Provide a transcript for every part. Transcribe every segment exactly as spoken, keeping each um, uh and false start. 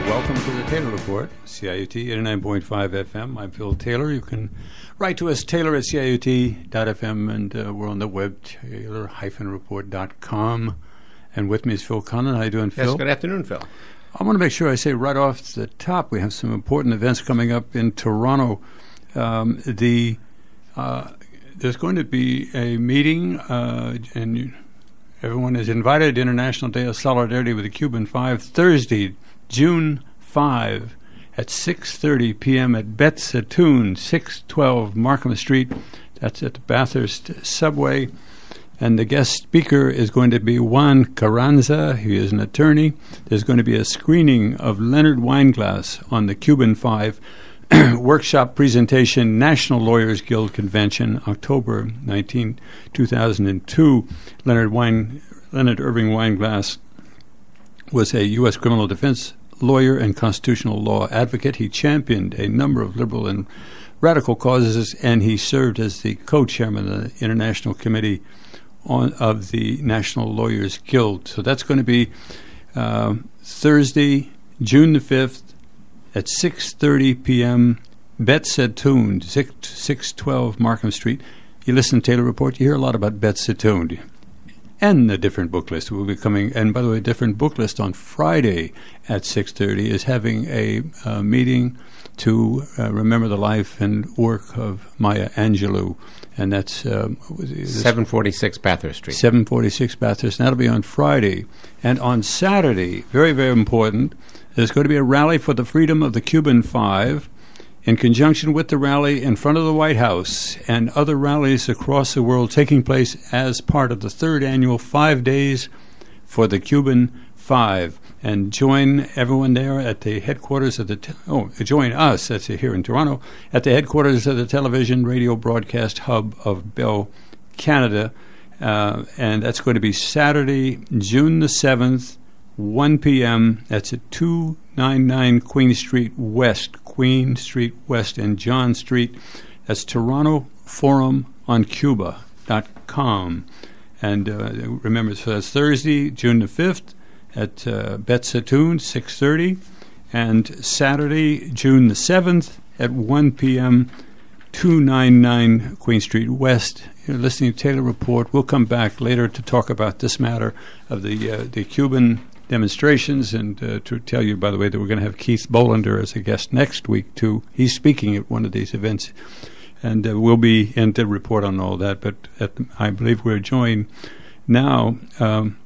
welcome to the Taylor Report, C I U T eighty-nine point five F M. I'm Phil Taylor. You can write to us, Taylor at C I U T dot F M, and uh, we're on the web, Taylor report dot com. And with me is Phil Conlon. How you doing, Phil? Yes, good afternoon, Phil. I want to make sure I say right off the top, we have some important events coming up in Toronto. Um, the uh, there's going to be a meeting, uh, and you, everyone is invited, International Day of Solidarity with the Cuban Five, Thursday, June fifth at six thirty p.m. at Bet Zaytoun, six twelve Markham Street. That's at the Bathurst Subway. And the guest speaker is going to be Juan Carranza. He is an attorney. There's going to be a screening of Leonard Weinglass on the Cuban Five workshop presentation, National Lawyers Guild Convention, October nineteenth, two thousand two. Leonard Wein, Leonard Irving Weinglass was a U S criminal defense lawyer and constitutional law advocate. He championed a number of liberal and radical causes, and he served as the co-chairman of the International Committee on, of the National Lawyers Guild. So that's going to be uh, Thursday, June the fifth at six thirty p.m. Bet Zaytoun, six twelve Markham Street. You listen to Taylor Report, you hear a lot about Bet Zaytoun and the different book list will be coming. And by the way, a different book list on Friday at six thirty is having a uh, meeting to uh, remember the life and work of Maya Angelou. And that's um, seven forty-six Bathurst Street. seven forty-six Bathurst. And that'll be on Friday. And on Saturday, very, very important, there's going to be a rally for the freedom of the Cuban Five in conjunction with the rally in front of the White House and other rallies across the world taking place as part of the third annual Five Days for the Cuban Five. And join everyone there at the headquarters of the, te- oh, join us, that's here in Toronto, at the headquarters of the Television Radio Broadcast Hub of Bell, Canada. Uh, and that's going to be Saturday, June the seventh, one p.m. That's at two ninety-nine Queen Street West, Queen Street West and John Street. That's Toronto Forum on Cuba dot com. And uh, remember, so that's Thursday, June the fifth at uh, Bet Zaytoun, six thirty, and Saturday, June the seventh at one p.m., two ninety-nine Queen Street West. You're listening to Taylor Report. We'll come back later to talk about this matter of the uh, the Cuban demonstrations, and uh, to tell you, by the way, that we're going to have Keith Bolander as a guest next week, too. He's speaking at one of these events, and uh, we'll be in to report on all that. But at the, I believe we're joined now um,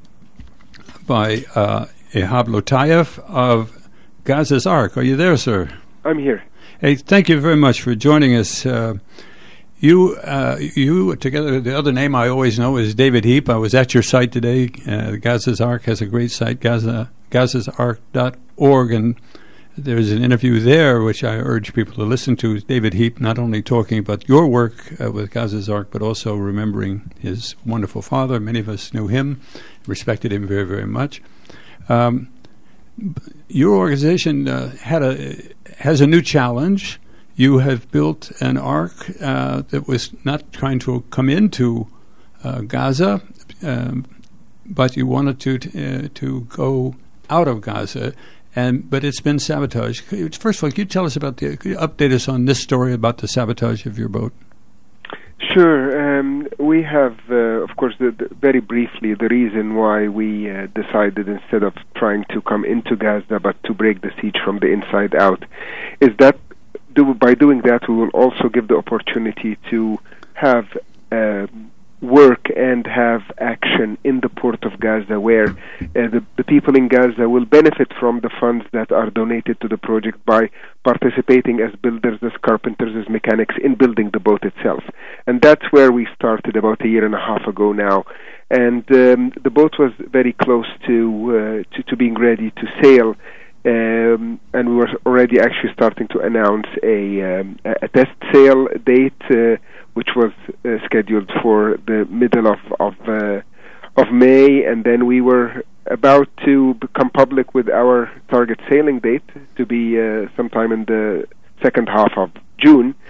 by uh, Ehab Lotayev of Gaza's Ark. Are you there, sir? I'm here. Hey, thank you very much for joining us. Uh, You, uh, you together, the other name I always know is David Heap. I was at your site today. Uh, Gaza's Ark has a great site, Gaza, gazas ark dot org, and there's an interview there which I urge people to listen to. David Heap not only talking about your work uh, with Gaza's Ark, but also remembering his wonderful father. Many of us knew him, respected him very, very much. Um, your organization uh, had a has a new challenge. You have built an ark uh, that was not trying to come into uh, Gaza, um, but you wanted to uh, to go out of Gaza, and but it's been sabotaged. First of all, can you tell us about the could you update us on this story about the sabotage of your boat? Sure. Um, we have, uh, of course, the, the, very briefly, the reason why we uh, decided instead of trying to come into Gaza but to break the siege from the inside out, is that Do, by doing that, we will also give the opportunity to have uh, work and have action in the port of Gaza, where uh, the, the people in Gaza will benefit from the funds that are donated to the project by participating as builders, as carpenters, as mechanics in building the boat itself. And that's where we started about a year and a half ago now. And um, the boat was very close to, uh, to, to being ready to sail. Um, and we were already actually starting to announce a, um, a test sail date, uh, which was uh, scheduled for the middle of of, uh, of May, and then we were about to become public with our target sailing date to be uh, sometime in the second half of June.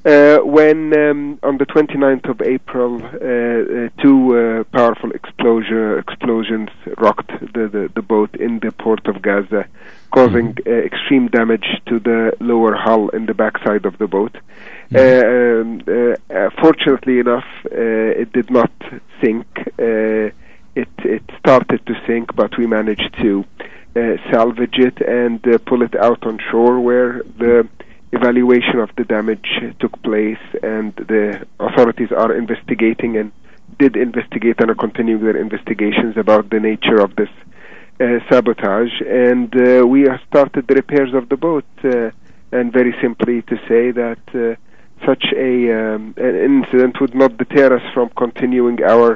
Uh, when um, on the twenty-ninth of April, uh, uh, two uh, powerful explosion, explosions rocked the, the, the boat in the port of Gaza, causing uh, extreme damage to the lower hull in the backside of the boat. Mm-hmm. uh, uh, fortunately enough, uh, it did not sink. Uh, it, it started to sink, but we managed to uh, salvage it and uh, pull it out on shore, where the evaluation of the damage took place, and the authorities are investigating and did investigate and are continuing their investigations about the nature of this uh, sabotage. And uh, we have started the repairs of the boat, uh, and very simply to say that uh, such a um, an incident would not deter us from continuing our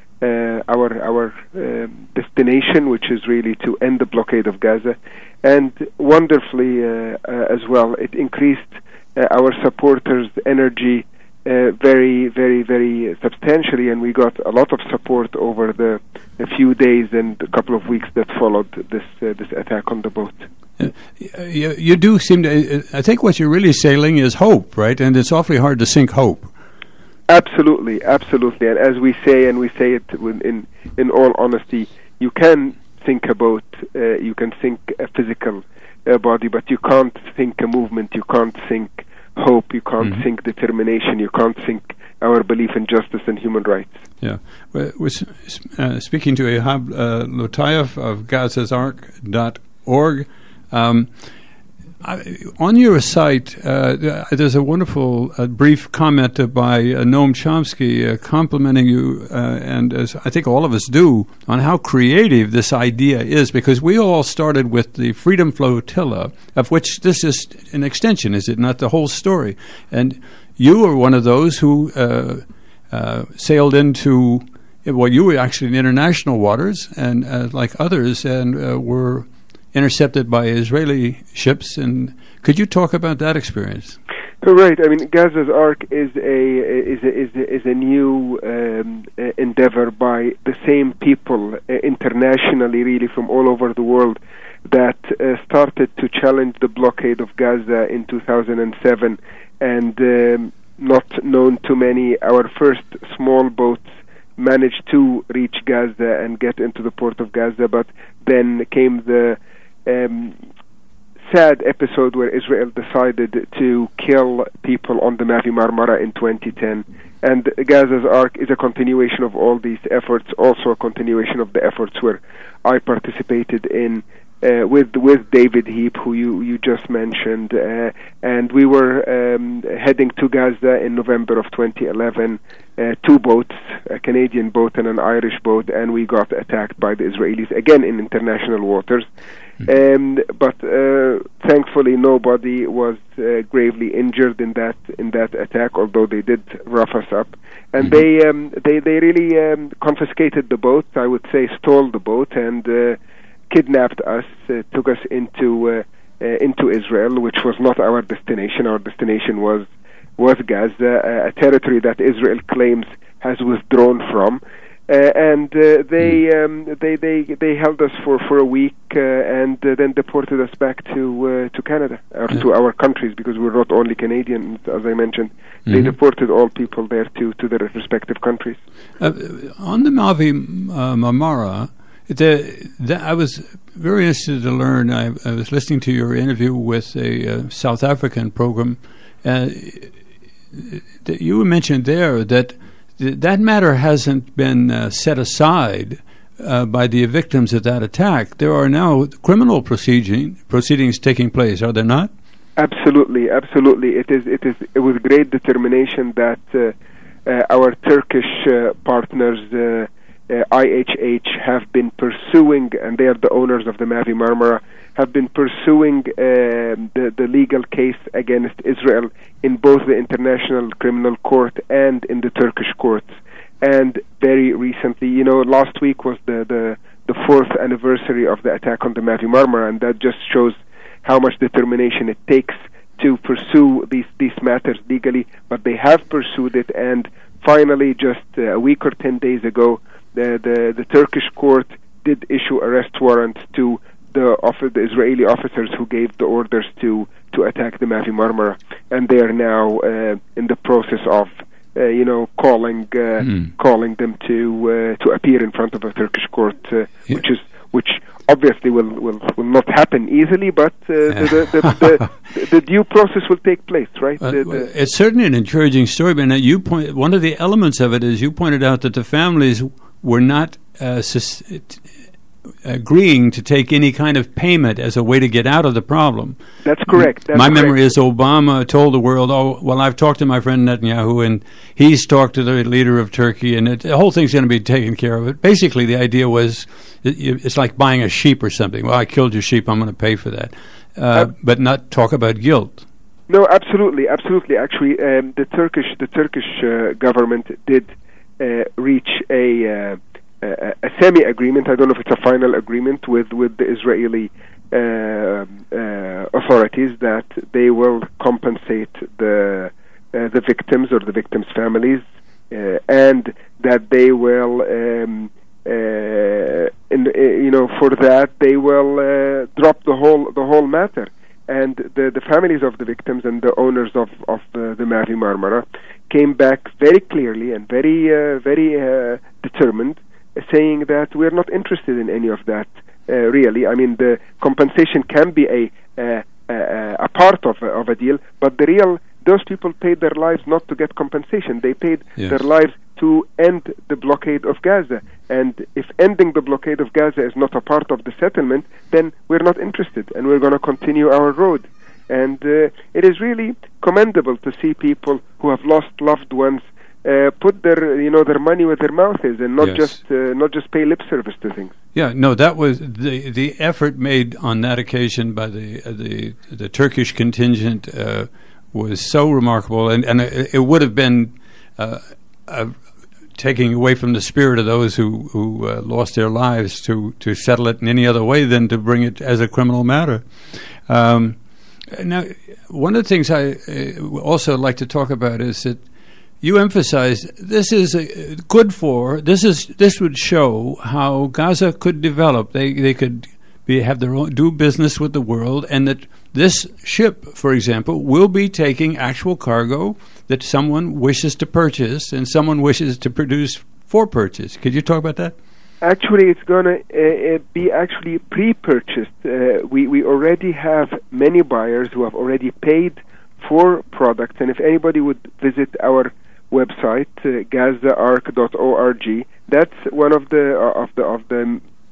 Uh, our our uh, destination, which is really to end the blockade of Gaza. And wonderfully uh, uh, as well, it increased uh, our supporters' energy uh, very, very, very substantially, and we got a lot of support over the a few days and a couple of weeks that followed this uh, this attack on the boat. Uh, you, you do seem to, I think what you're really sailing is hope, right? And it's awfully hard to sink hope. Absolutely, absolutely. And as we say, and we say it in in all honesty, you can think a boat, uh, you can think a physical uh, body, but you can't think a movement, you can't think hope, you can't mm-hmm. think determination, you can't think our belief in justice and human rights. Yeah. We're, we're uh, speaking to Ehab uh, Lotayev of Gazas Ark dot org. Um, I, on your site, uh, there's a wonderful uh, brief comment uh, by uh, Noam Chomsky uh, complimenting you, uh, and as I think all of us do, on how creative this idea is, because we all started with the Freedom Flotilla, of which this is an extension, is it not, the whole story? And you were one of those who uh, uh, sailed into, well, you were actually in international waters, and uh, like others, and uh, were intercepted by Israeli ships. And could you talk about that experience? Right. I mean, Gaza's Ark is a is a, is a, is a new um, endeavor by the same people uh, internationally, really from all over the world, that uh, started to challenge the blockade of Gaza in two thousand seven, and um, not known to many, our first small boats managed to reach Gaza and get into the port of Gaza, but then came the Um, sad episode where Israel decided to kill people on the Mavi Marmara in twenty ten. And Gaza's Ark is a continuation of all these efforts, also a continuation of the efforts where I participated in uh, with with David Heap, who you, you just mentioned. Uh, and we were um, heading to Gaza in November of twenty eleven, uh, two boats, a Canadian boat and an Irish boat, and we got attacked by the Israelis, again in international waters. Um, but uh, thankfully, nobody was uh, gravely injured in that in that attack. Although they did rough us up, and mm-hmm. they um, they they really um, confiscated the boat. I would say stole the boat and uh, kidnapped us, uh, took us into uh, uh, into Israel, which was not our destination. Our destination was was Gaza, a territory that Israel claims has withdrawn from. Uh, and uh, they, um, they they they held us for, for a week uh, and uh, then deported us back to uh, to Canada or yeah. to our countries, because we're not only Canadians, as I mentioned. Mm-hmm. They deported all people there to, to their respective countries. Uh, on the Mavi uh, Marmara, the, the, I was very interested to learn. I, I was listening to your interview with a uh, South African program. Uh, you mentioned there that that matter hasn't been uh, set aside uh, by the victims of that attack. There are now criminal proceeding, proceedings taking place, are there not? Absolutely, absolutely. It is. It is with great determination that uh, uh, our Turkish uh, partners, uh, uh, I H H, have been pursuing, and they are the owners of the Mavi Marmara, have been pursuing uh, the, the legal case against Israel in both the International Criminal Court and in the Turkish courts. And very recently, you know, last week was the, the, the fourth anniversary of the attack on the Mavi Marmara, and that just shows how much determination it takes to pursue these, these matters legally. But they have pursued it, and finally, just a week or ten days ago, the, the, the Turkish court did issue arrest warrants to the, offer, the Israeli officers who gave the orders to, to attack the Mavi Marmara, and they are now uh, in the process of, uh, you know, calling uh, mm. calling them to uh, to appear in front of a Turkish court, uh, yeah. which is which obviously will, will, will not happen easily, but uh, yeah. the, the, the, the, the due process will take place, right? Uh, the, the it's certainly an encouraging story, but now you point, one of the elements of it is you pointed out that the families were not uh, sus- agreeing to take any kind of payment as a way to get out of the problem. That's correct. That's my correct. memory is Obama told the world, oh, well, I've talked to my friend Netanyahu, and he's talked to the leader of Turkey, and it, the whole thing's going to be taken care of. It. Basically, the idea was it, it's like buying a sheep or something. Well, I killed your sheep, I'm going to pay for that. Uh, uh, but not talk about guilt. No, absolutely, absolutely. Actually, um, the Turkish the Turkish uh, government did uh, reach a... Uh, Uh, a semi-agreement, I don't know if it's a final agreement with, with the Israeli uh, uh, authorities that they will compensate the uh, the victims or the victims' families, uh, and that they will, um, uh, in, uh, you know, for that they will uh, drop the whole the whole matter. And the the families of the victims and the owners of of the, the Mavi Marmara came back very clearly and very uh, very uh, determined, saying that we're not interested in any of that, uh, really. I mean, the compensation can be a a, a, a part of a, of a deal, but the real, those people paid their lives not to get compensation. They paid yes. their lives to end the blockade of Gaza. And if ending the blockade of Gaza is not a part of the settlement, then we're not interested, and we're going to continue our road. And uh, it is really commendable to see people who have lost loved ones Uh, put their, you know, their money where their mouth is, and not yes. just uh, not just pay lip service to things. Yeah, no, that was the the effort made on that occasion by the uh, the the Turkish contingent uh, was so remarkable, and and it, it would have been uh, uh, taking away from the spirit of those who who uh, lost their lives to to settle it in any other way than to bring it as a criminal matter. Um, now, one of the things I uh, also like to talk about is that you emphasize this is a good for this is this would show how Gaza could develop. They they could be have their own do business with the world, and that this ship, for example, will be taking actual cargo that someone wishes to purchase and someone wishes to produce for purchase. Could you talk about that? Actually, it's going to uh, be actually pre-purchased. Uh, we we already have many buyers who have already paid for products, and if anybody would visit our website, uh, gaza arc dot org, that's one of the uh, of the of the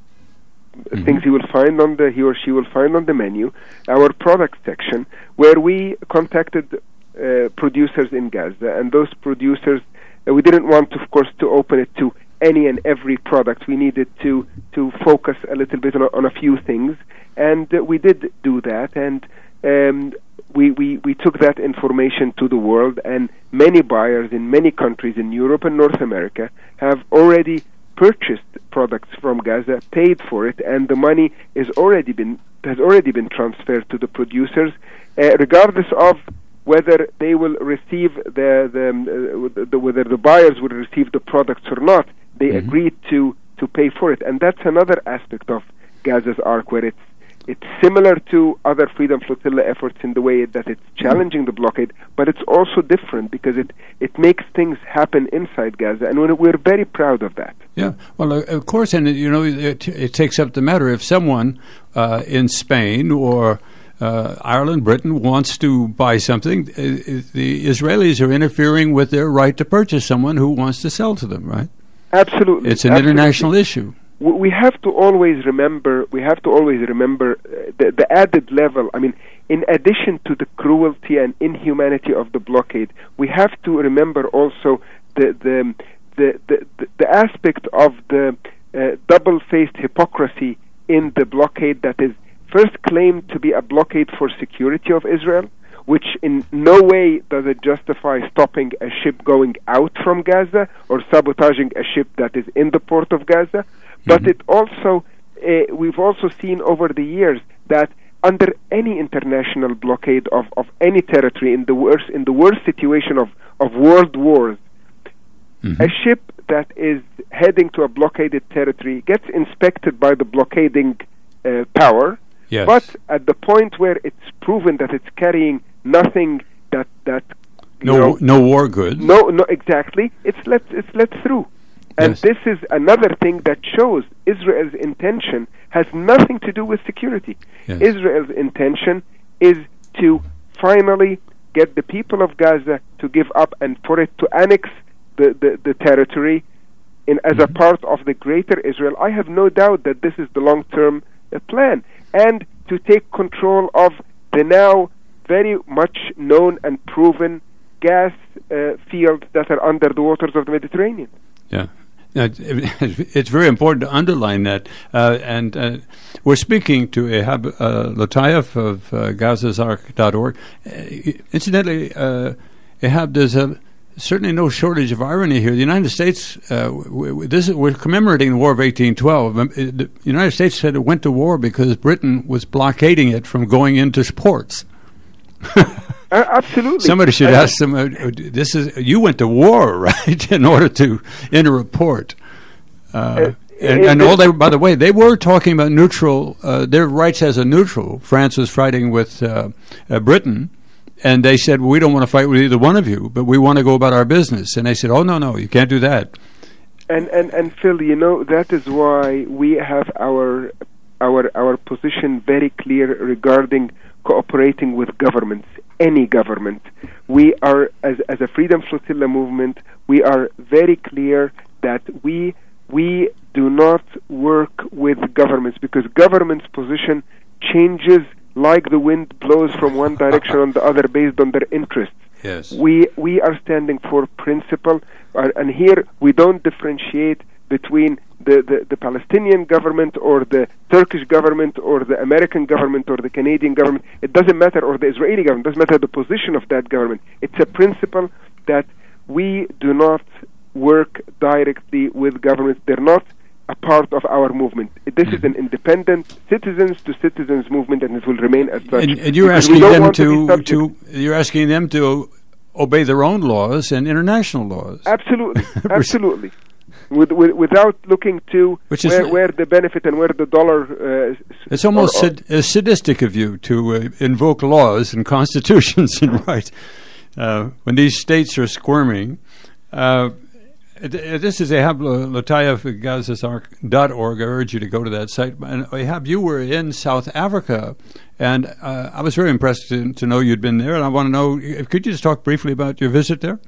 mm-hmm. things he will find on the he or she will find on the menu, our product section, where we contacted uh, producers in Gaza, and those producers, uh, we didn't want, of course, to open it to any and every product. We needed to to focus a little bit on a, on a few things, and uh, we did do that, and um, we, we, we took that information to the world, and many buyers in many countries in Europe and North America have already purchased products from Gaza, paid for it, and the money is already been has already been transferred to the producers, uh, regardless of whether they will receive the, the, uh, the whether the buyers will receive the products or not. They mm-hmm. agreed to to pay for it, and that's another aspect of Gaza's Arc, where it's It's similar to other Freedom Flotilla efforts in the way that it's challenging the blockade, but it's also different because it, it makes things happen inside Gaza, and we're very proud of that. Yeah, well, uh, of course, and you know, it, it takes up the matter. If someone uh, in Spain or uh, Ireland, Britain wants to buy something, uh, the Israelis are interfering with their right to purchase someone who wants to sell to them, right? Absolutely. It's an Absolutely. international issue. We have to always remember. We have to always remember uh, the, the added level. I mean, in addition to the cruelty and inhumanity of the blockade, we have to remember also the the the the, the aspect of the uh, double-faced hypocrisy in the blockade that is first claimed to be a blockade for security of Israel, which in no way does it justify stopping a ship going out from Gaza or sabotaging a ship that is in the port of Gaza. But mm-hmm. it also, uh, we've also seen over the years that under any international blockade of, of any territory in the worst in the worst situation of, of world wars, mm-hmm. a ship that is heading to a blockaded territory gets inspected by the blockading uh, power. Yes. But at the point where it's proven that it's carrying nothing that that you no know, no war goods. No, no, exactly. It's let it's let through, and Yes. this is another thing that shows Israel's intention has nothing to do with security. Yes. Israel's intention is to finally get the people of Gaza to give up and for it to annex the, the, the territory in as mm-hmm. a part of the greater Israel. I have no doubt that this is the long-term uh, plan, and to take control of the now very much known and proven gas uh, fields that are under the waters of the Mediterranean. Yeah. Now, it's very important to underline that. Uh, and uh, we're speaking to Ehab uh, Lotayev of uh, Gazas Ark dot org. Uh, incidentally, uh, Ehab, there's a, certainly no shortage of irony here. The United States, uh, w- w- this is, we're commemorating the War of eighteen twelve. Um, it, the United States said it went to war because Britain was blockading it from going into ports. Uh, absolutely. Somebody should uh, ask them. Uh, this is you went to war, right, in order to enter a port. Uh, uh, and and all they, by the way, they were talking about neutral. Uh, their rights as a neutral. France was fighting with uh, uh, Britain, and they said, well, "We don't want to fight with either one of you, but we want to go about our business." And they said, "Oh no, no, you can't do that." And and and Phil, you know that is why we have our our our position very clear regarding cooperating with governments. Any government. We are, as as a Freedom Flotilla movement, we are very clear that we we do not work with governments because governments' position changes like the wind blows from one direction on the other based on their interests. Yes. We we are standing for principle, uh, and here we don't differentiate between the, the, the Palestinian government or the Turkish government or the American government or the Canadian government. It doesn't matter, or the Israeli government. It doesn't matter the position of that government. It's a principle that we do not work directly with governments. They're not a part of our movement. This is an independent citizens-to-citizens movement, and it will remain as such. And, and you're asking them to, to, to you're asking them to obey their own laws and international laws. Absolutely, absolutely. With, with, without looking to Which is where, where the benefit and where the dollar... Uh, it's almost or, or sad, uh, sadistic of you to uh, invoke laws and constitutions and rights uh, when these states are squirming. Uh, this is Ehab Lotayev at Gazas Ark dot org. I urge you to go to that site. And Ehab, you were in South Africa, and uh, I was very impressed to, to know you'd been there, and I want to know, could you just talk briefly about your visit there?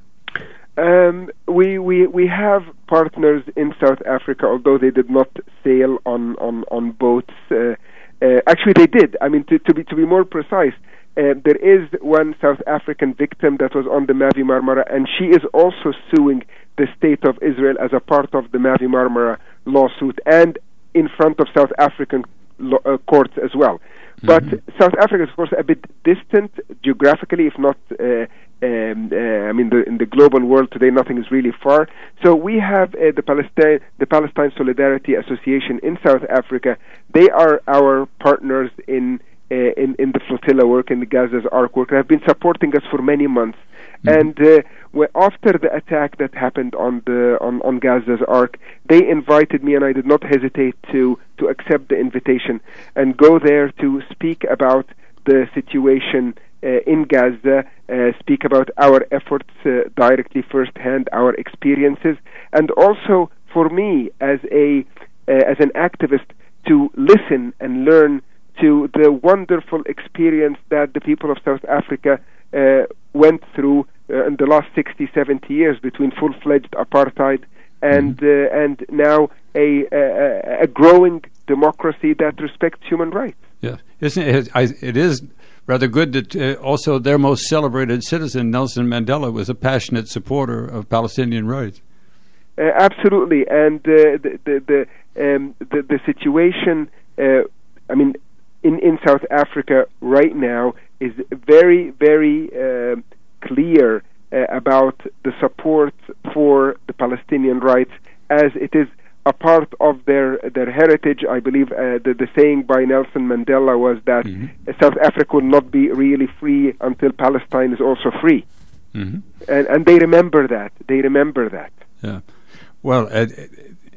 Um, we, we we have partners in South Africa, although they did not sail on on on boats. Uh, uh, actually, they did. I mean, to, to be to be more precise, uh, there is one South African victim that was on the Mavi Marmara, and she is also suing the state of Israel as a part of the Mavi Marmara lawsuit, and in front of South African lo- uh, courts as well. But mm-hmm. South Africa is, of course, a bit distant geographically, if not. Uh, Um, uh, I mean, the, in the global world today, nothing is really far. So we have uh, the Palestine, the Palestine Solidarity Association in South Africa. They are our partners in uh, in, in the flotilla work, in the Gaza's Ark work. They have been supporting us for many months. Mm-hmm. And uh, well, after the attack that happened on the on, on Gaza's Ark, they invited me, and I did not hesitate to to accept the invitation and go there to speak about the situation Uh, in Gaza, uh, speak about our efforts uh, directly firsthand, our experiences, and also for me as a uh, as an activist to listen and learn to the wonderful experience that the people of South Africa uh, went through uh, in the last sixty, seventy years between full-fledged apartheid and mm-hmm. uh, and now a, a a growing democracy that respects human rights. Yeah, isn't it? It is rather good that uh, also their most celebrated citizen, Nelson Mandela, was a passionate supporter of Palestinian rights. Uh, absolutely, and uh, the the the, um, the the situation. Uh, I mean, in in South Africa right now is very very uh, clear uh, about the support for the Palestinian rights, as it is a part of their their heritage. I believe uh, the, the saying by Nelson Mandela was that mm-hmm. South Africa will not be really free until Palestine is also free. Mm-hmm. And, and they remember that. They remember that. Yeah. Well, uh,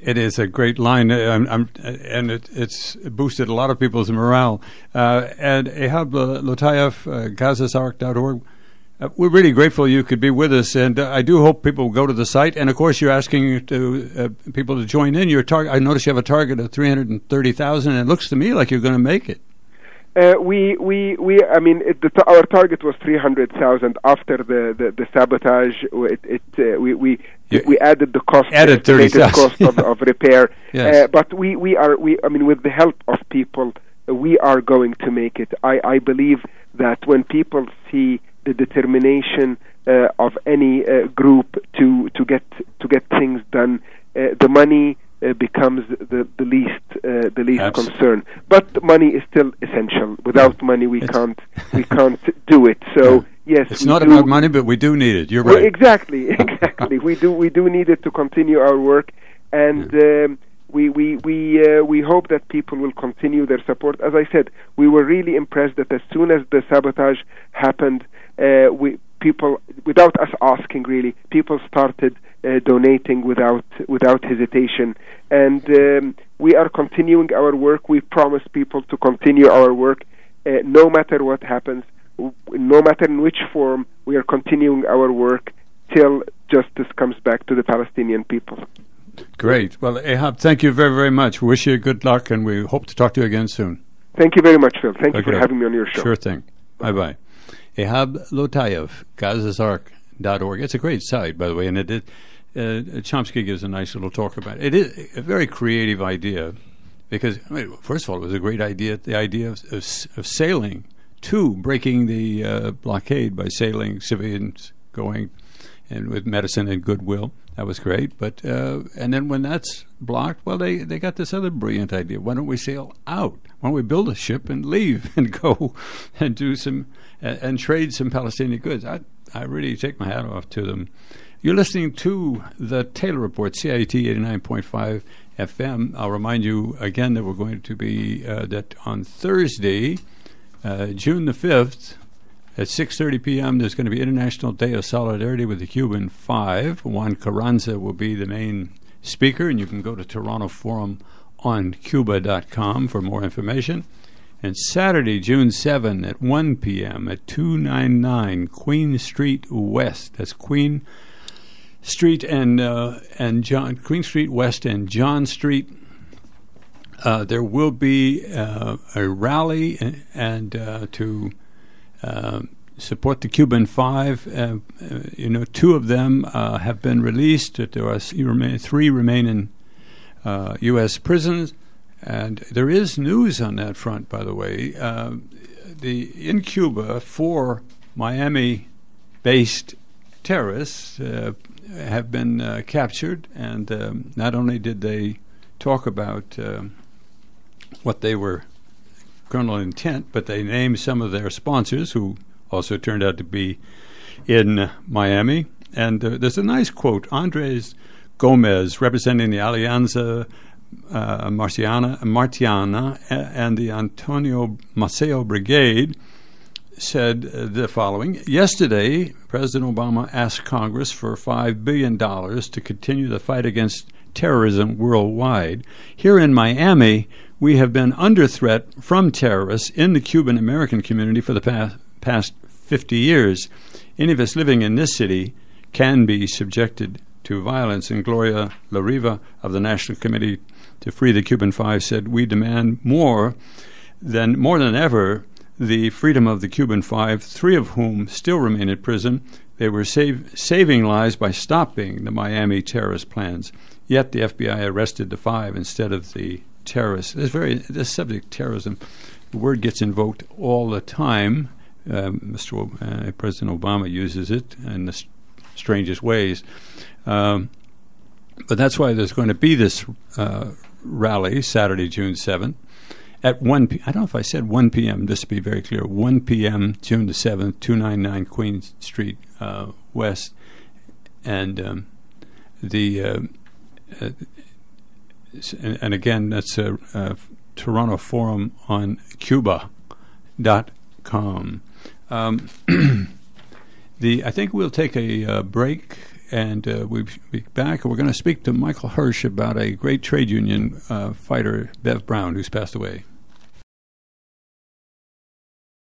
It is a great line, I'm, I'm, and it, it's boosted a lot of people's morale. Uh, and Ehab Lotayev, uh, Gazasarc dot org, uh, we're really grateful you could be with us, and uh, I do hope people go to the site. And of course, you're asking to, uh, people to join in. Your target, I notice you have a target of three hundred thirty thousand, and it looks to me like you're going to make it. Uh, we, we, we. I mean, it, the t- our target was three hundred thousand. After the, the, the sabotage, it, it uh, we we you we added the cost, added thirty cost of, of repair. Yes. Uh, but we, we are we. I mean, with the help of people, uh, we are going to make it. I, I believe that when people see the determination uh, of any uh, group to to get to get things done, uh, the money Uh, becomes the, the least uh, the least Absolutely. concern. But money is still essential. Without money, we It's can't we can't do it. So Yeah. yes, It's we not do, about money, but we do need it. You're well, right. exactly, exactly. we do we do need it to continue our work, and um, we we we uh, we hope that people will continue their support. As I said, we were really impressed that as soon as the sabotage happened, uh, we people without us asking really, people started Uh, donating without without hesitation, and um, we are continuing our work. We promise people to continue our work, uh, no matter what happens, w- no matter in which form. We are continuing our work till justice comes back to the Palestinian people. Great. Well, Ehab, thank you very, very much. We wish you good luck, and we hope to talk to you again soon. Thank you very much, Phil. Thank Okay. you for having me on your show. Sure thing. Bye-bye. Ehab Lotayev, Gazasarc dot org. It's a great site, by the way, and it did. Uh, Chomsky gives a nice little talk about it. It is a very creative idea because, I mean, first of all, it was a great idea, the idea of, of, of sailing, two, breaking the uh, blockade by sailing, civilians going, and with medicine and goodwill. That was great. But uh, and then when that's blocked, well, they, they got this other brilliant idea. Why don't we sail out? Why don't we build a ship and leave and go and do some, uh, and trade some Palestinian goods? I, I really take my hat off to them. You're listening to the Taylor Report, C I T eighty-nine point five F M. I'll remind you again that we're going to be, uh, that on Thursday, uh, June the fifth, at six thirty p.m., there's going to be International Day of Solidarity with the Cuban Five. Juan Carranza will be the main speaker, and you can go to Toronto Forum on Cuba dot com for more information. And Saturday, June seventh at one p.m. at two ninety-nine Queen Street West. That's Queen Street and uh, and John Queen Street West and John Street. Uh, there will be uh, a rally and, and uh, to uh, support the Cuban Five. Uh, uh, you know, two of them uh, have been released. There are three remain in uh, U S prisons, and there is news on that front. By the way, uh, the in Cuba, four Miami-based terrorists Uh, have been uh, captured, and um, not only did they talk about uh, what they were criminal intent, but they named some of their sponsors, who also turned out to be in Miami. And uh, there's a nice quote. Andres Gomez, representing the Alianza uh, Marciana, Martiana and the Antonio Maceo Brigade, said uh, the following. Yesterday, President Obama asked Congress for five billion dollars to continue the fight against terrorism worldwide. Here in Miami, we have been under threat from terrorists in the Cuban-American community for the past, past fifty years. Any of us living in this city can be subjected to violence. And Gloria La Riva of the National Committee to Free the Cuban Five said, we demand more than more than ever the freedom of the Cuban Five, three of whom still remain in prison. They were save, saving lives by stopping the Miami terrorist plans. Yet the F B I arrested the five instead of the terrorists. This very this subject, terrorism, the word gets invoked all the time. Uh, Mister O- uh, President Obama uses it in the st- strangest ways. Um, but that's why there's going to be this uh, rally Saturday, June seventh. At one p. I don't know if I said one p.m., just to be very clear, one p.m., June the seventh, two ninety-nine Queen Street uh, West. And um, the, uh, uh, and, and again, that's a, a Toronto Forum on Cuba dot com. Um, the I think we'll take a uh, break and uh, we'll be back. We're going to speak to Michael Hirsch about a great trade union uh, fighter, Bev Brown, who's passed away.